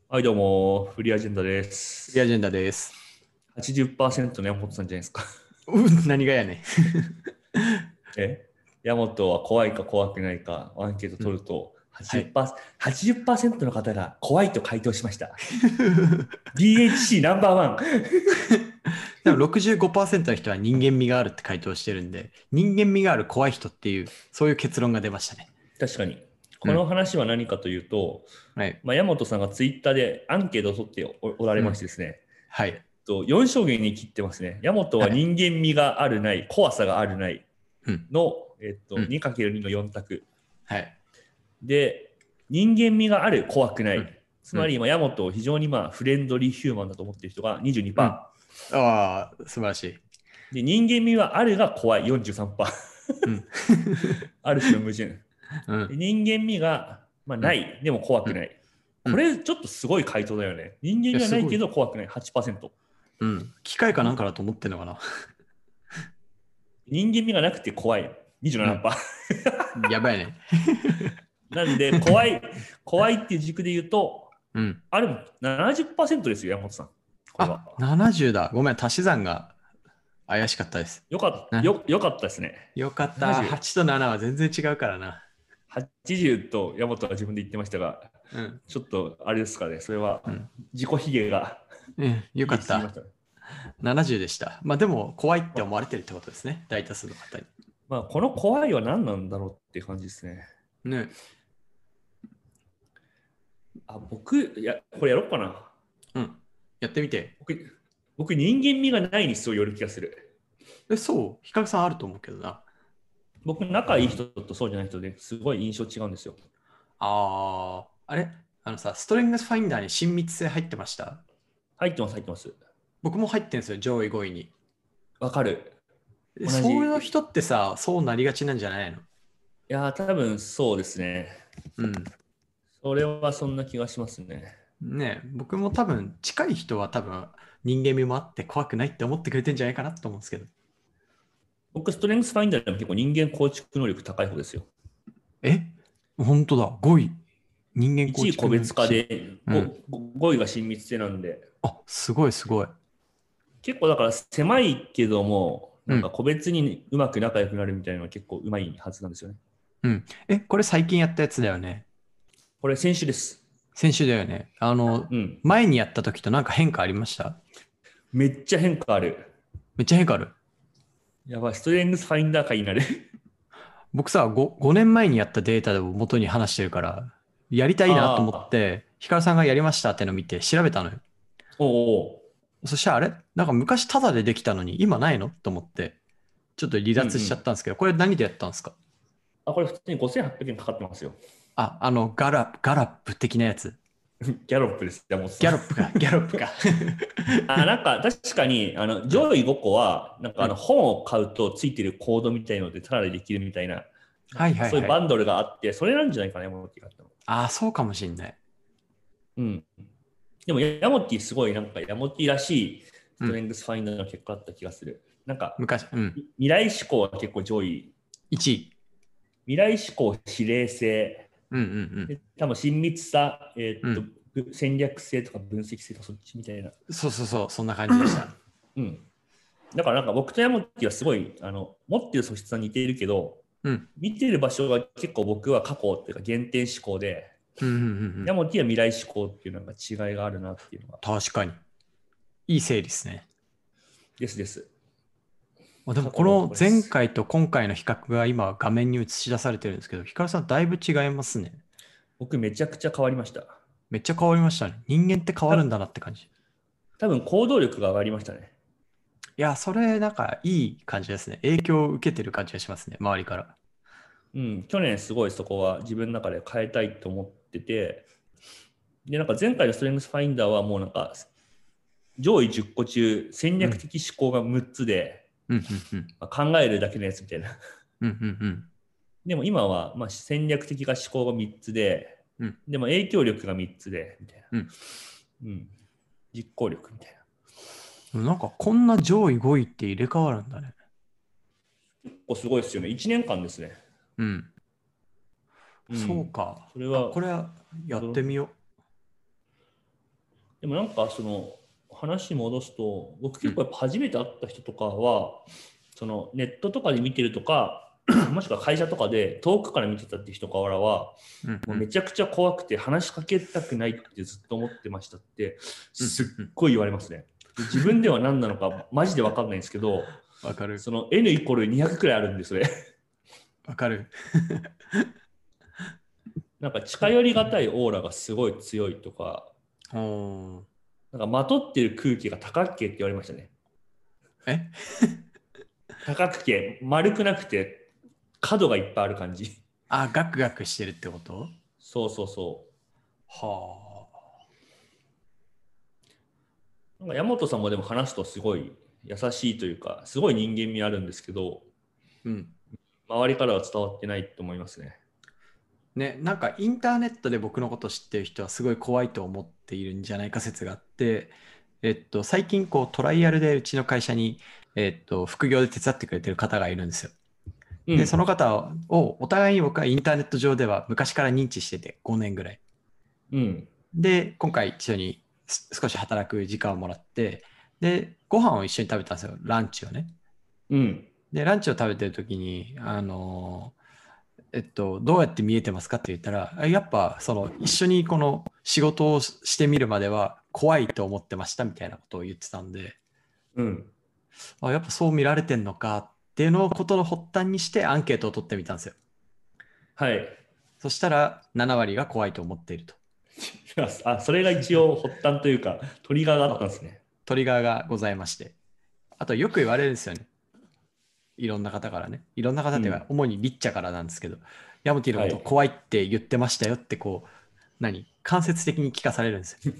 はい、どうも、フリーアジェンダです。 フリーアジェンダです。 80%の山本さんじゃないですか。 何がやねえ山本は怖いか怖くないかアンケートん。うん。 取るとはい。 80%、80%の方が怖いと回答しました。DHC ナンバーワン。 でも65%の人は人間味があるって回答してるんで、人間味がある怖い人っていう、そういう結論が出ましたね。 確かに。このうん。 話は何かというと、 はい。 山本さんがツイッターでアンケートを取っておられうん。 ましてですね、 はい。 4証言に切ってますね。山本ははい。 人間味があるない、怖さがあるないうん。 の、 うん。 2×2 の4択。 はい。 で、人間味がある、怖くなうん。 い。つうん。 まり今、ヤモトを非常にフレンドリーヒューマンだと思っている人がうん。 22%。 ああ、素晴らしい。 で、人間味はあるが怖い43%。 うん。 ある種の矛盾。 うん。 で人間味が、 うん。 ない、でも怖うん。 くない。 うん。 これちょっとすごい回答だよね。人間いや、 味はないけすごい。 ど怖くない8%。 うん。機械かなんかだと思ってんのかな。 人間味がなくて怖いうん。 27%。 やばいね。 なんで、怖いっていう軸で言うと、 うん。 あれも70%ですよ、山本さん。これは。 あ、70だ。ごめん、足し算が怪しかったです。 よかったですね。 よかった。 70。 8と7は全然違うからな。 80と山本は自分で言ってましたが、 うん。 ちょっとあれですかね、それはうん。 自己卑下が、 うん、よ卑かった。 下しすぎましたね。 70でした。まあでも、怖いって思われまてるってことですね。大多数の方に。 この怖いは何なんだろうっていう感じですね。 ね。 これやろうかな。 うん。やってみて。 僕、僕人間味がないにすごいよる気がする。 そう。比較さんあると思うけどな。 僕、仲いい人とそうじゃない人ですごい印象違うんですよ。 あれストレングスファインダーに親密性入ってました？ 入ってます、入ってます。 僕も入ってんですよ、上位5位に。 わかる。同そういうじ。 人ってさ、そうなりがちなんじゃないの？ いや多分そうですね。 うん。 それはそんな気がしますね。 ね僕も多分、近い人は多分、人間味もあって怖くないって思ってくれてんじゃないかなと思うんですけど。 僕、ストレングスファインダーでも結構人間構築能力高い方ですよ。 え本当だ。5位。人間構 1位個築能力し。 別化でうん。 5位が親密性なんで、 あ、すごいすごい。 結構だから狭いけども、 うん。 なんか個別にうまく仲良くなるみたいなのは結構うまいはずなんですよね。 うん。これ最近やったやつだよね。 これ選手です。 先週だよね。 うん。 前にやった時となんか変化ありました？ めっちゃ変化ある。 めっちゃ変化ある。 やばい、ストレングスファインダー会になる。 僕さ、5年前にやったデータでも元に話してるから、やりたいなと思っああ、 て、ヒカルさんがやりましたってのを見て調べたのよ。 おお、 そしたらあれなんか昔タダでできたのに今ないのと思って、ちょっと離脱しちゃっうんうん。 たんですけど、これ何でやったんですか？ あ、これ普通に5800円かかってますよ。 あ、ガラップ的なやつ。 ギャロップです、山本さん。 ギャロップか、ギャロップか。 なんか確かにうん、 上位5個はなんかうん。 本を買うとついてるコードみたいのでタダでできるみたいな、 はいはいはい。 そういうバンドルがあって、それなんじゃないかな、山本があったの。 ああ、そうかもしんない。 うん。でもヤモティすごいなんかヤモティらしいスうん。 トレングスファインダーの結果だった気がする。なんか昔、うん。 未来志向は結構上位。 1位。 未来志向、指令性、 うんうんで多分親密さ、 うん。うん。 戦略性とか分析性とかそっちみたいな。 そうそうそう、そんな感じでした。 うん。だからなんか僕とヤモティはすごい持ってる素質は似ているけど、 うん。 見てる場所が結構僕は過去っていうか原点思考で、 うんうんうんうん。 ヤモティは未来思考っていうなんか違いがあるなっていうのが。 確かに。いい整理ですね。 ですです。 まあ、でも過去のこの男です。 前回と今回の比較が今画面に映し出されてるんですけど、ヒカルさんだいぶ違いますね。 僕めちゃくちゃ変わりました。 めっちゃ変わりましたね。人間って変わるんだなって感じ。 多分行動力が上がりましたね。 いや、それなんかいい感じですね。影響を受けてる感じがしますね。周りから。 うん、去年すごいそこは自分の中で変えたいと思ってて、で、なんか前回のストレングスファインダーはもうなんか上位10個中戦うん。 略的思考が6つで、 うんうんうん。 考えるだけのやつみたいな。 うんうんうん。 でも今は戦略的が思考が3つで、 うん。 でも影響力が3つで、みたいな。 うん。 うん。実行力みたいな。 なんかこんな上位5位って入れ替わるんだね。 結構すごいですよね。1年間ですね。 うん。そううん。 か。あ、 それはこれはやって驚き。 みよでもなんかその話戻すと、僕結構やっぱ初めて会った人とかは、そのネットとかで見てるとか、もしくは会社とかで遠くから見てたって人からは、もうめちゃくちゃ怖くて話しかけたくないってずっと思ってましたってすっごい言われますね。自分では何なのかマジで分かんないんですけど、 わかる。 その N イコール200くらいあるんで、それ。 わかる。 なんか近寄りがたいオーラがすごい強いとか、 おー。 なんかまとってる空気が高っけって言われましたね。 え高くけ、丸くなくて角がいっぱいある感じ。 あ、ガクガクしてるってこと？ そうそうそはう。なんか山本さんもでも話すとすごい優しいというか、すごい人間味あるんですけど、 あ。うん。 周りからは伝わってないと思いますね。 ね、なんかインターネットで僕のこと知ってる人はすごい怖いと思っているんじゃないか説があって、最近こうトライアルでうちの会社に、副業で手伝ってくれてる方がいるんですよ。で、そうん。 の方をお互いに僕はインターネット上では昔から認知してて5年ぐらい。 うん。 で、今回一緒に少し働く時間をもらって、で、ご飯を一緒に食べたんですよ、ランチをね。 うん。 で、ランチを食べてる時に、どうやって見えてますかって言ったら、やっぱその一緒にこの仕事をしてみるまでは怖いと思ってましたみたいなことを言ってたんで、 うん。 やっぱそう見られてんのかっていうのをことの発端にしてアンケートを取ってみたんですよ。 はい。 そしたら7割が怖いと思っていると。 あ、それが一応発端というか、トリガーがあったんですね。 トリガーがございまして。あとよく言われるんですよね。いろんな方からね。いろんな方っていうか、 うん。 主にリッチャからなんですけど、ヤモティのことはい。 怖いって言ってましたよってこう、間接的に聞かされるんですよ。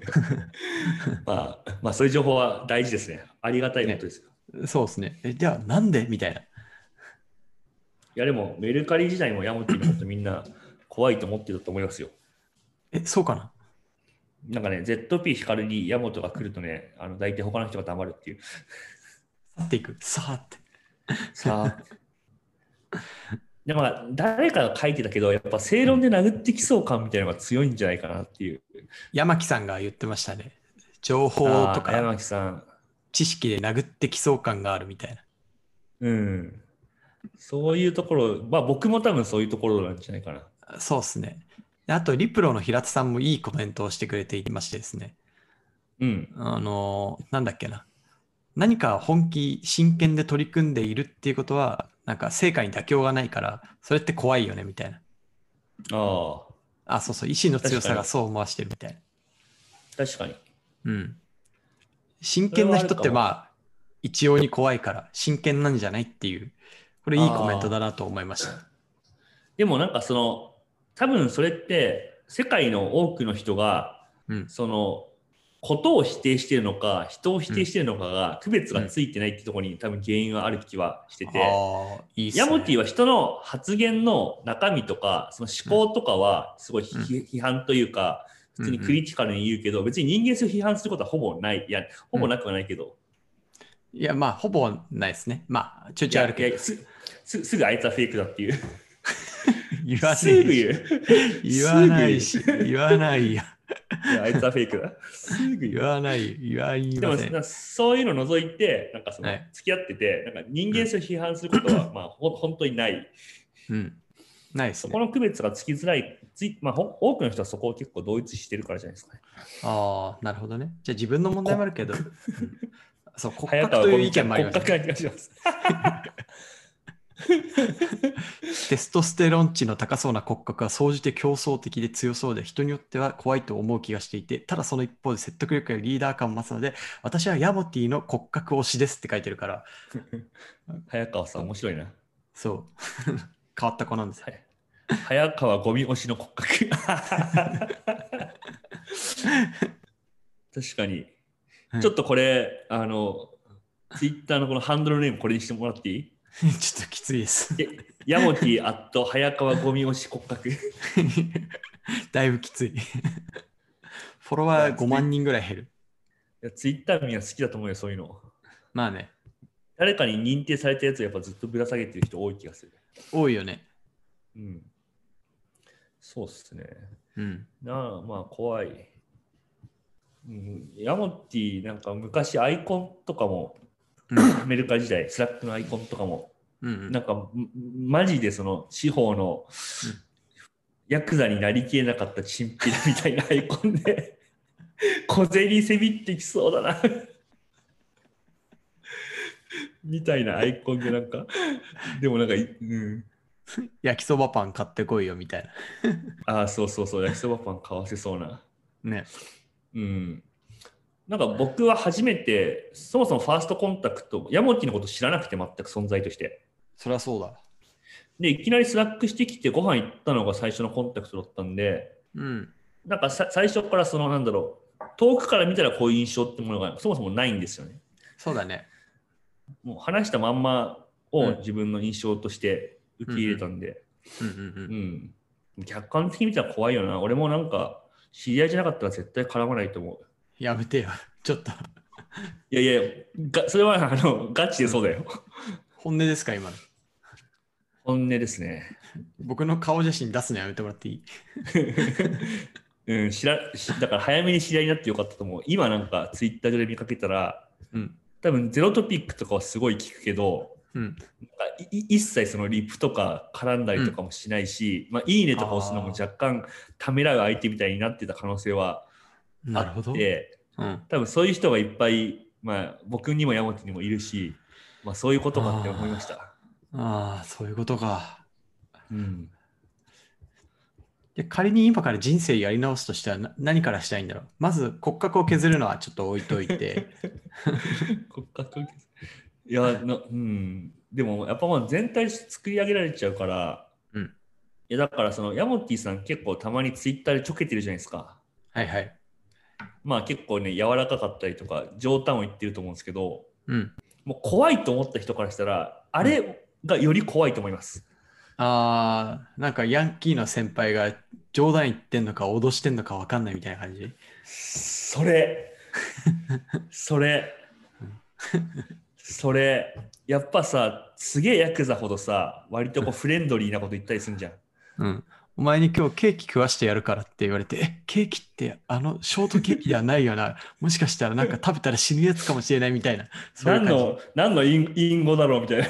まあ、そういう情報は大事ですね。ありがたいことね。 ですよ。 そうですね。じゃあなんでみたいな。 いや、でも、メルカリ時代もヤモティのことみんな怖いと思ってたと思いますよ。 そうかな。 なんかね、ZP ヒカルにヤモトが来るとね、大体他の人が黙るっていう。 去っていく。さあって。 さあ。でも、誰かが書いてたけど、やっぱ正論で殴ってきそう感みたいなのが強いんじゃないかなっていう。 山木さんが言ってましたね。情報とああ、山か木さん。 知識で殴ってきそう感があるみたいな。 うん。そういうところ、まあ僕も多分そういうところなんじゃないかな。 そうですね。であと、リプロの平田さんもいいコメントをしてくれていましてですね。 うん。 なんだっけな。何か本気、真剣で取り組んでいるっていうことは、なんか成果に妥協がないから、それって怖いよねみたいな。 ああ、 あ、そうそう、意志の強さが確かに。 そう思わしてるみたいな。 確かに。 うん。真それ剣な人ってはあるかも。 一様に怖いから真剣なんじゃないっていう、これいいコメントだああ。 なと思いました。 でもなんか多分それって世界の多くの人が、 うん。 その、ことを否定しているのか、人を否うん。 定しているのかが区別うん。 がついてないってところに多分原因がある気はしてて、 ああ、いいっヤモティすね。 は人の発言の中身とか、そのうん。 思考とかはすごいうん。 批判というか、普うん。う通にクん。 リティカルに言うけど、別に人間性を批判することはほぼない。いや、ほうん。 ぼなくはないけど、 いや、まあ、ほぼないですね。まあ、ちょいちょいあるけど。 すぐあいつはフェイクだっていう。 言わねえし。 すぐ言う。 言わすぐ言う。 ないし。言わないよ。 いや、あいつはフェイクだ。すぐ言言う。 わないよ。言いでも、 ません。 そういうのを除いて、なんかはい。 付き合ってて、なんか人うん。 間性を批判することは、まあ、本当にない。 うん。ないですね。 そこの区別がつきづらい、まあ、多くの人はそこを結構同一してるからじゃないですかね。 ああ、なるほどね。じゃあ自分の問題もあるけど、うん、そう、骨早格という意川ゴミちゃん、 見もありますね。 骨格な気がします。 テストステロン値の高そうな骨格は総じて競争的で強そうで、人によっては怖いと思う気がしていて、ただその一方で説得力やリーダー感を増すので、私はヤモティの骨格推しですって書いてるから、 早川さん、面白いな。 そう、変わった子なんですよ。 はい、早川ゴミ推しの骨格。確かに。 はい、 ちょっとこれ、ツイッターのこのハンドルネームこれにしてもらっていい？ ちょっときついです。 ヤモティアット早川ゴミ推し骨格。いだいぶきつい。フォロワーや、 5万人ぐらい減る。 ツイッター民は好きだと思うよ、そういうの。 まあね、 誰かに認定されたやつをやっぱずっとぶら下げてる人多い気がする。 多いよね。 うん。そうっすね。 うん。 まあ怖い。 ヤモティなんか昔アイコンとかも、メルカリ時代スラックのアイコンとかも、なんかマジでその司法のヤクザになりきれなかったチンピラみたいなアイコンで小銭せびってきそうだなみたいなアイコンでなんかでもなんか、 焼きそばパン買ってこいよみたいな。そうそうそう、焼きそばパン買わせそうな。 ね。 なんか僕は初めて、そもそもファーストコンタクト、ヤモティのこと知らなくて全く存在として。 そりゃそうだ。 で、いきなりスラックしてきてご飯行ったのが最初のコンタクトだったんで、なんか最初からその遠くから見たらこういう印象ってものがそもそもないんですよね。 そうだね。 もう話したまんまを自分の印象として受け入れたんで、客観的に見たら怖いよな。俺もなんか知り合いじゃなかったら絶対絡まないと思う。 やめてよ、ちょっと。 いやいや、それはガチでそうだよ。 本音ですか、今の。 本音ですね。 僕の顔写真出すのやめてもらっていい？ だから早めに知り合いになってよかったと思う。今なんかツイッター上で見かけたら、多分ゼロトピックとかはすごい聞くけど、なんか一切そのリプとか絡んだりとかもしないし、いいねとか押すのも若干ためらう相手みたいになってた可能性はあって、多分そういう人がいっぱい、僕にも山本にもいるし、そういうことかって思いました。 そういうことか。で、仮に今から人生やり直すとしたら何からしたいんだろう。まず骨格を削るのはちょっと置いといて。 骨格を削る。いやでもやっぱ全体作り上げられちゃうから、いやだからそのヤモティさん結構たまにツイッターでちょけてるじゃないですか。 はいはい。 結構ね柔らかかったりとか冗談を言ってると思うんですけど、もう怖いと思った人からしたらあれがより怖いと思います。 なんかヤンキーの先輩が冗談言ってんのか脅してんのか分かんないみたいな感じ。 それやっぱさ、すげえヤクザほどさ、割とフレンドリーなこと言ったりするんじゃん。 お前に今日ケーキ食わしてやるからって言われて、ケーキってショートケーキではないよな。もしかしたらなんか食べたら死ぬやつかもしれないみたいな。 何の隠語だろうみたいな。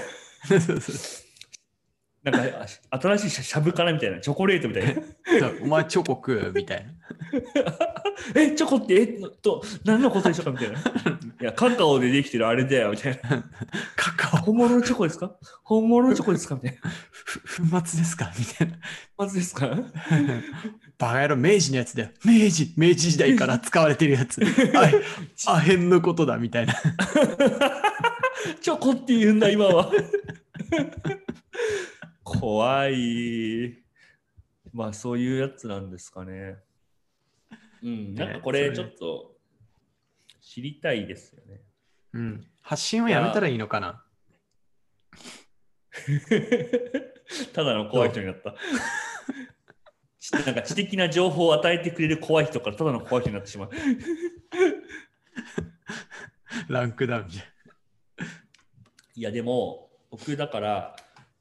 なんか新しいしゃぶからみたいな、チョコレートみたいな。 お前チョコ食うみたいな。 チョコって何のことでしょうかみたいな。いや、カカオでできてるあれだよみたいな。 カカオ本物のチョコですか？本物のチョコですかみたいな。 粉末ですかみたいな。 粉末ですか？ バカ野郎、明治のやつだよ。明治時代から使われてるやつ。アヘンのことだみたいな。 チョコって言うんだ今は。怖い。そういうやつなんですかね。なんかこれちょっと知りたいですよね。 発信をやめたらいいのかな。 ただの怖い人になった。なんか知的な情報を与えてくれる怖い人からただの怖い人になってしまう。 ランクダウンじゃん。 いやでも僕だから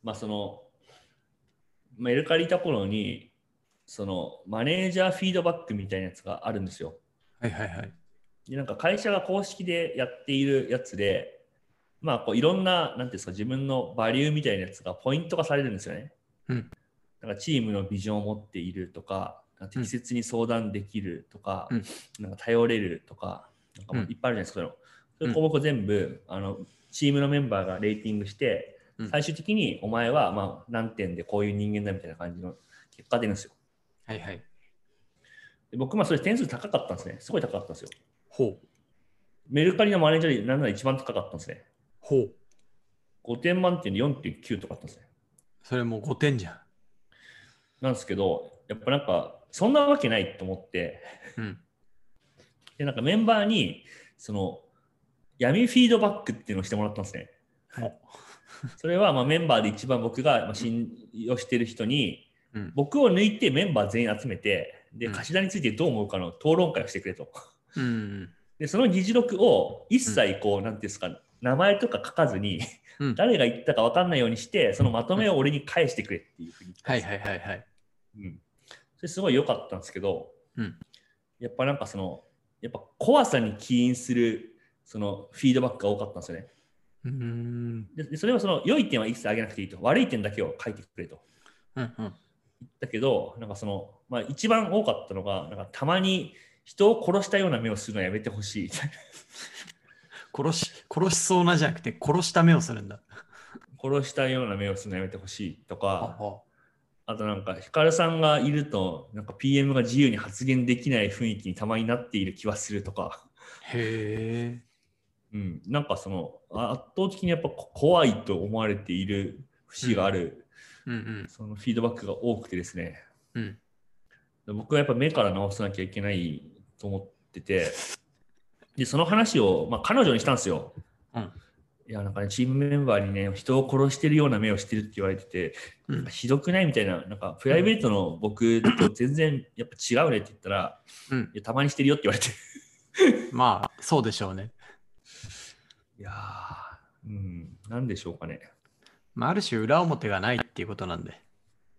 メルカリいた頃にそのマネージャーフィードバックみたいなやつがあるんですよ。 はいはいはい。 でなんか会社が公式でやっているやつで、いろんななんていうんですか、自分のバリューみたいなやつがポイント化されるんですよね。なんかチームのビジョンを持っているとか、適切に相談できるとか、なんか頼れるとか、なんかいっぱいあるじゃないですか。そういう項目全部チームのメンバーがレーティングして、最終的にお前は何点でこういう人間だみたいな感じの結果出るんですよ。 はいはい。 で僕それ点数高かったんですね。すごい高かったんですよ。 ほう。 メルカリのマネージャーでなんなら一番高かったんですね。 ほう。 5点満点で 4.9 とかあったんですね。 それもう5点じゃん。 なんですけど、やっぱなんかそんなわけないと思って、でなんかメンバーにその闇フィードバックっていうのをしてもらったんですね。それはメンバーで一番僕が信用している人に、僕を抜いてメンバー全員集めて、で貸し田についてどう思うかの討論会をしてくれと。でその議事録を一切なんていうんですか、名前とか書かずに、誰が言ったか分かんないようにしてそのまとめを俺に返してくれっていうふうに言ったんです。それすごい良かったんですけど、やっぱなんかそのやっぱ怖さに起因するそのフィードバックが多かったんですよね。でそれはその良い点は一切あげなくていいと、悪い点だけを書いてくれと。だけど、なんかその、まあ、一番多かったのが、なんかたまに人を殺したような目をするのやめてほしい。 殺しそうなじゃなくて殺した目をするんだ。 殺したような目をするのやめてほしいとか、あとなんかヒカルさんがいるとなんか PM が自由に発言できない雰囲気にたまになっている気はするとか。 へえ。なんかその圧倒的にやっぱ怖いと思われている節がある、そのフィードバックが多くてですね、僕はやっぱ目から直さなきゃいけないと思ってて、でその話を、まあ、彼女にしたんですよ。いやなんかね、チームメンバーにね、人を殺してるような目をしてるって言われてて、ひどくないみたいな、なんかプライベートの僕と全然やっぱ違うねって言ったら、いやたまにしてるよって言われて。 まあ、そうでしょうね。 いやなんでしょうかね。 まあ、ある種裏表がないっていうことなんで。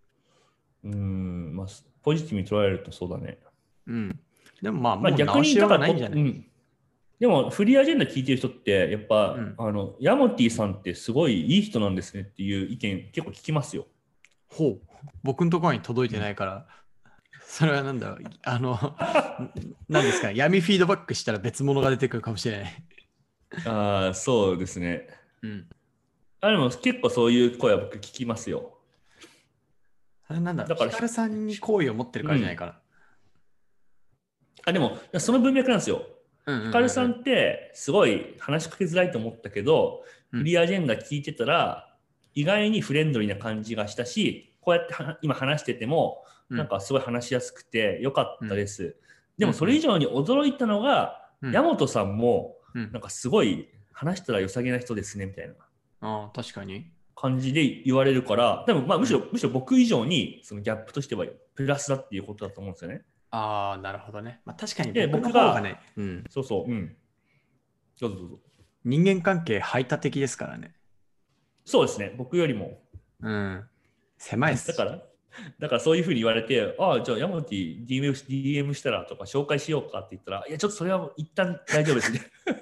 まあ、ポジティブに捉えるとそうだね。 でもまあ、もう直しようがないんじゃない？ でもフリーアジェンダ聞いてる人ってやっぱ、ヤモティさんってすごいいい人なんですねっていう意見結構聞きますよ。 ほう。僕のところに届いてないから、それはなんだろう。何ですか、闇フィードバックしたら別物が出てくるかもしれない。 そうですね。でも結構そういう声は僕聞きますよ。 なんだからヒカルさんに好意を持ってるからじゃないかな。 でもその文脈なんですよ。ヒカルさんってすごい話しかけづらいと思ったけど、フリーアジェンダ聞いてたら意外にフレンドリーな感じがしたし、こうやって今話しててもなんかすごい話しやすくてよかったです。でもそれ以上に驚いたのが、ヤモトさんもなんかすごい話したら良さげな人ですねみたいな。 確かに。 感じで言われるから、多分まあむしろ僕以上にそのギャップとしてはプラスだっていうことだと思うんですよね。 なるほどね。まあ、確かに僕の方がね、 そうそう、どうぞどうぞ。 人間関係排他的ですからね。 そうですね、僕よりも。 狭いです。 だからそういうふうに言われて、じゃあヤモティ DM したらとか紹介しようかって言ったら、いや、ちょっとそれは一旦大丈夫ですね。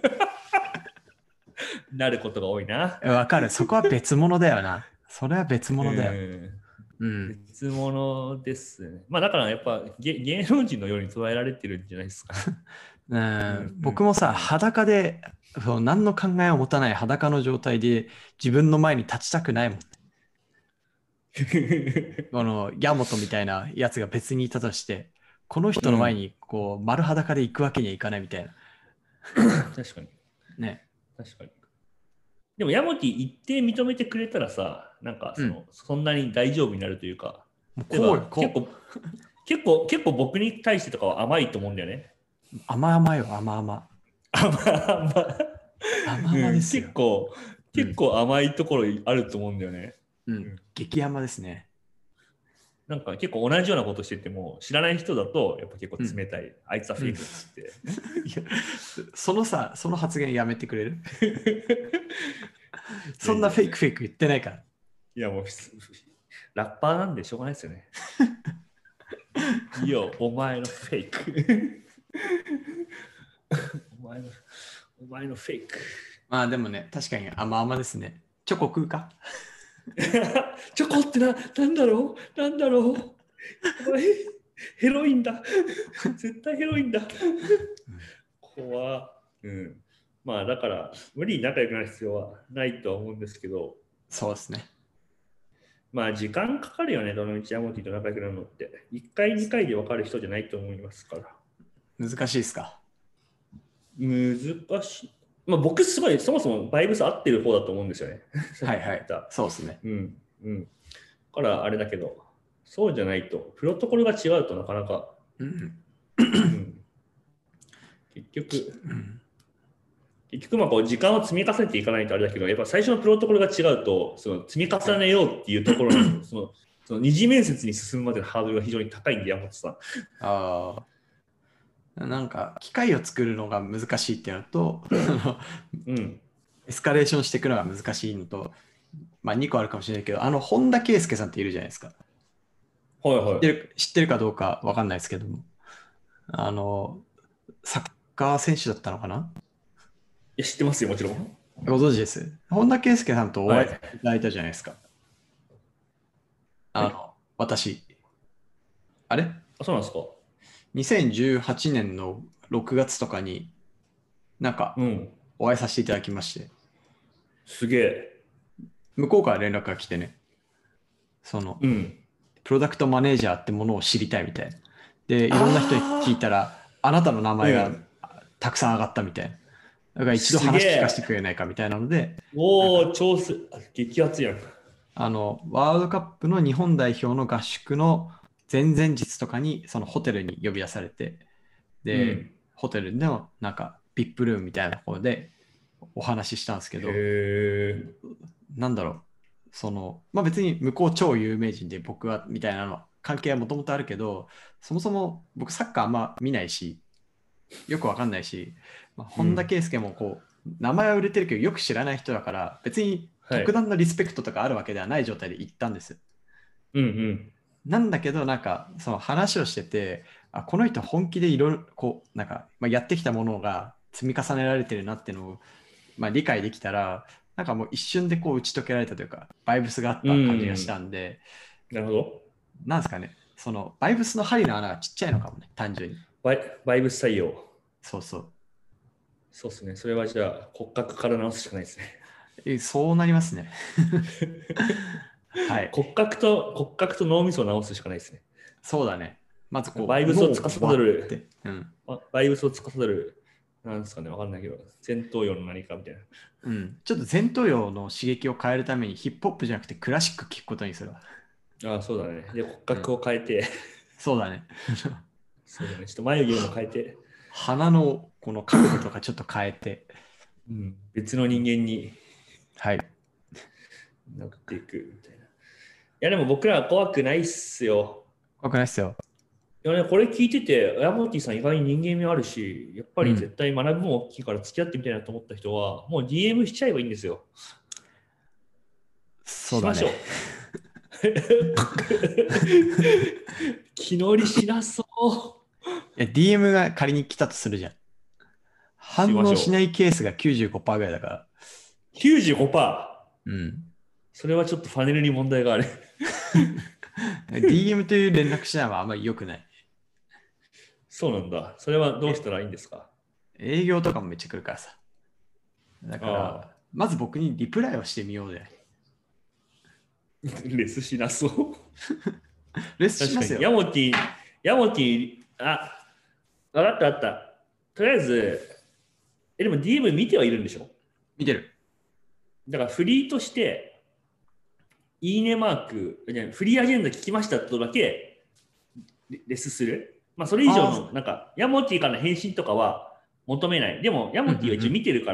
なることが多いな。 わかる。そこは別物だよな。それは別物だよ。 別物ですね。まあだからやっぱ芸能人のように捉えられてるんじゃないですか。 僕もさ、裸で何の考えを持たない裸の状態で自分の前に立ちたくないもん。ヤモトみたいなやつが別にいたとして、この人の前にこう丸裸で行くわけにはいかないみたいな。 確かに。 ね。 確かに。でもヤモティ一定認めてくれたらさ、なんかそんなに大丈夫になるというか、結構僕に対してとかは甘いと思うんだよね。 甘々ですよ。 結構甘いところあると思うんだよね。 激甘ですね。 なんか結構同じようなことしてても知らない人だとやっぱ結構冷たい。あいつはフェイクっつって。 その発言やめてくれる？そんなフェイク言ってないから。 いやもうラッパーなんでしょうがないですよね。いいよ、お前のフェイク。お前のフェイク。 まあでもね、確かに甘々ですね。チョコ食うか？ チョコってなんだろうお前ヘロインだ。絶対ヘロインだ。怖まあだから無理に仲良くなる必要はないとは思うんですけど。 そうですね。まあ時間かかるよね、どの道ヤモティと仲良くなるのって。1回2回で分かる人じゃないと思いますから。 難しいですか？ 難しい。まあ僕すごいそもそもバイブス合ってる方だと思うんですよね。 そうですね。 だからあれだけど、そうじゃないと、プロトコルが違うとなかなか、結局まあこう時間を積み重ねていかないとあれだけど、やっぱ最初のプロトコルが違うと、その積み重ねようっていうところのその二次面接に進むまでのハードルが非常に高いんで、山本さん。なんか機械を作るのが難しいっていうのと、エスカレーションしていくのが難しいのと、まあ2個あるかもしれないけど、本田圭佑さんっているじゃないですか。知ってるかどうかわかんないですけども、 カー選手だったのかな。 いや、知ってますよ、もちろん。 ご存知です。本田圭佑さんとお会いいただいたじゃないですか。私。あれあ、そうなんですか。 ?2018 年の6月とかになんかうん。 お会いさせていただきまして、 すげえ。 向こうから連絡が来てね、 うん。 プロダクトマネージャーってものを知りたいみたいな。で、いろんな人に聞いあたら、あなたの名前がうん。 たくさん上がったみたいな。だから一度すげ話聞かせてくえ。 れないかみたいなので、なんか、 おー、激アツやん。 ワールドカップの日本代表の合宿の前々日とかに、そのホテルに呼び出されて、で、 うん。 ホテルのなんか、VIP ルームみたいなところでお話ししたんですけへど、 え。 なんだろう、まあ別に向こう超有名人で僕はみたいなのは関係はもともとあるけど、そもそも僕サッカーあんま見ないし、よくわかんないし、まあ、本田うん。 圭佑もこう、名前は売れてるけどよく知らない人だから、別にはい。 特段のリスペクトとかあるわけではない状態で行ったんです。 うんうん。 なんだけど、なんか、その話をしてて、あ、この人本気でいろいろ、こう、なんか、まあ、やってきたものが積み重ねられてるなっていうのを、まあ、理解できたら、なんかもう一瞬でこう打ち解けられたというか、バイブスがあっうた感じがしん。 たんで、 なるほど。 なんですかね、バイブスの針の穴がちっちゃいのかもね、単純に。 バイブス採用。 そうそう。 そうですね。それはじゃあ骨格から直すしかないですね。 そうなりますね。はい。 骨格と脳みそを直すしかないですね。 そうだね。まずこう、 バイブスを脳を司る、 割って、うん。 バイブスを司る、なんですかね、わかんないけど、前頭葉の何かみたいな。 うん。ちょっと前頭葉の刺激を変えるためにヒップホップじゃなくてクラシック聴くことにするわ。 ああ、そうだね。で、骨うん。 格を変えて、 そうだね。 そうだね。ちょっと眉毛も変えて、 鼻のこの角度とかちょっと変えて、 うん、別の人間にはい。 なっていくみたいな。いや、でも僕らは怖くないっすよ。 怖くないっすよ。 いやね、これ聞いてて、ヤモティさん意外に人間味あるし、やっぱうん。 り絶対学ぶも大きいから付き合ってみたいなと思った人は、もう DM しちゃえばいいんですよ。 そうだね。 しましょう。気乗りしなそう。 DM が仮に来たとするじゃん。 しましょ反応しないケースが95%ぐらいだから。 う。95%。 うん。 それはちょっとパネルに問題がある。 DM という連絡手段はあんまり良くない。 そうなんだ。それはどうしえ、 たらいいんですか？ 営業とかもめっちゃ来るからさ。だかああ。 ら、まず僕にリプライをしてみようで。 レスしなそう。 レスし確かに。 ますよ。 ヤモティ、わかったわかった。とりあえず、でも DM 見てはいるんでしょ？ 見てる。 だからフリーとして、いいねマーク、フリーアジェンダ聞きましたとだけレスする。まあ、それ以上の、 ああ、 なんか、ヤモティからの返信とかは求めない。でも、ヤうんモティはうんうん。 一応見てるから、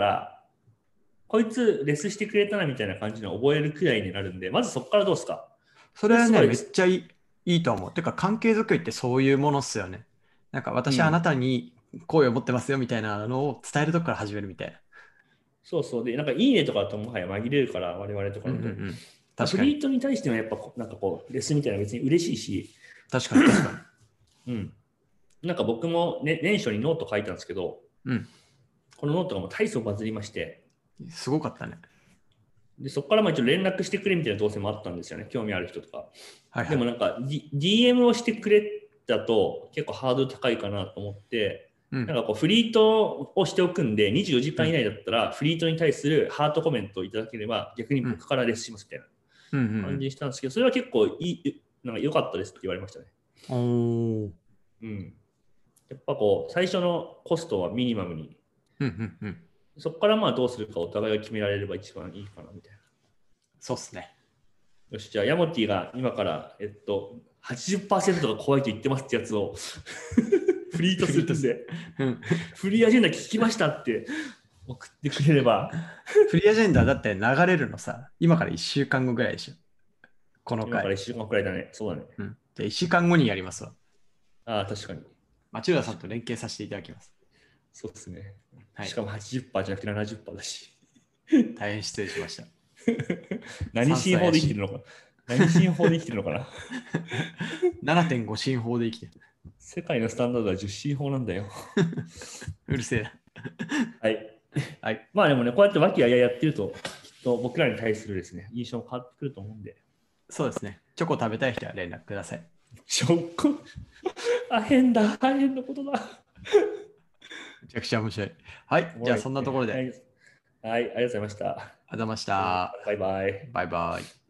こいつレスしてくれたなみたいな感じの覚えるくらいになるんで、まずそこからどうですか？ それはね、 それすごい、 めっちゃいいと思う。てか、関係づくりってそういうものっすよね。なんか、私はあなうん。 たに好意を持ってますよみたいなのを伝えるとこから始めるみたいな。 そうそう。で、なんかいいねとかだともはや紛れるから、我々とかうんだと。 うんうん。 フ確かに。 リートに対してはやっぱなんかこう、レスみたいな別に嬉しいし、 確かに確かに。 うん。なんか僕も、ね、年初にノート書いたんですけど、 うん。 このノートがもう大層バズりまして、 すごかったね。 でそこからまあ一応連絡してくれみたいな動線もあったんですよね、興味ある人とか。 はいはい。 でもなんか、DM をしてくれたと結構ハードル高いかなと思って、 うん。 なんかこうフリートをしておくんで、24時間以うん。 内だったらフリートに対するハートコメントをいただければ逆にうん。 僕からレスしますみたいなうん。うん。 感じにしたんですけど、それは結構なんか良かったですって言われましたね。 うん。おー。 うん。やっぱこう、最初のコストはミニマムに、 うんうんうん。 そこからまあどうするかお互いが決められれば一番いいかなみたいな。 そうっすね。 よし、じゃあヤモティが今から、80%が怖いと言ってますってやつをフリートすフリートス。 るんで、 うん。 フリーアジェンダ聞きましたって送ってくれれば、 フリーアジェンダだって流れるのさ、今から1週間後ぐらいでしょ。この回。 今から1週間くらいだね。そうだね。 うん。じゃあ1週間後にやりますわ。 ああ、確かに。 町浦さんと連携させていただきます。 そうですね。 はい。 しかも80%じゃなくて70%だし。 大変失礼しました。 何進法算数怪しい。 で生きてるのかな？何進法で生きてるのかな？ 7.5進法で生きてる。 世界のスタンダードは10進法なんだよ。 うるせえな。 はい。 はい。 まあでもね、こうやって和気あいあいやってると、きっと僕らに対するですね、印象も変わってくると思うんで。 そうですね。チョコ食べたい人は連絡ください。 チョコ変だ、変なことだ。 めちゃくちゃ面白い。はい。じゃあそんなところで。 はい、ありがとうございました。 ありがとうございました。 バイバイ。 バイバイ。